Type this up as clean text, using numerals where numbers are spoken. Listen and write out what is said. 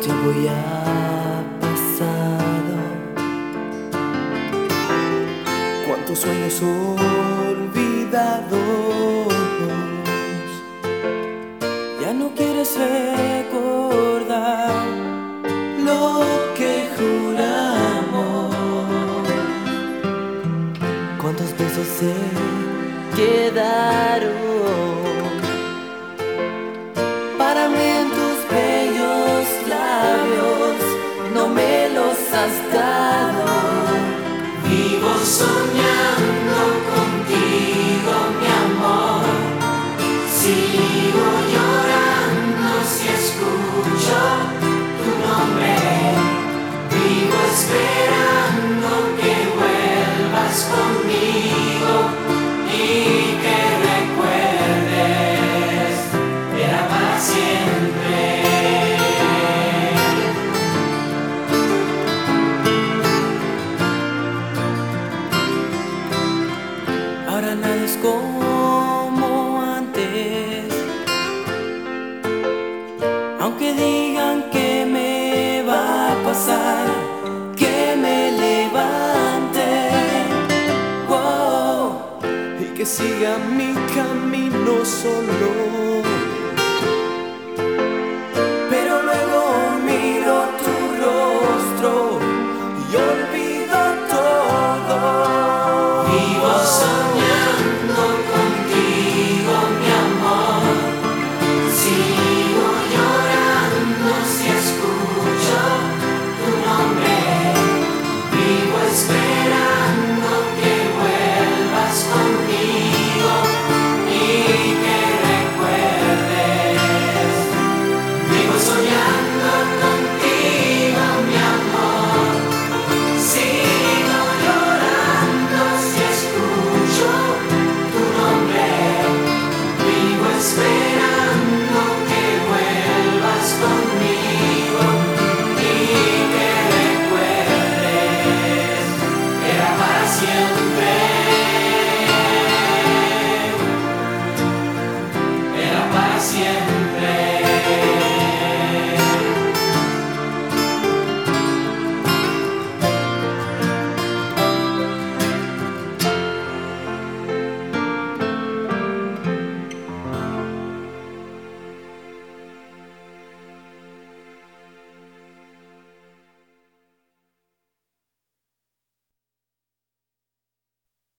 tiempo ya ha pasado, cuántos sueños olvidados. Ya no quieres recordar lo que juramos. Cuántos besos se quedaron para mí en tus bellos labios. No me los has dado. Vivo soñando contigo, mi amor. Sigo llorando si escucho tu nombre. Vivo esperando que vuelvas conmigo y que recuerdes, era para siempre. Ahora nada es como antes, aunque digan que me va a pasar, que me levante, wow, y que siga mi camino solo.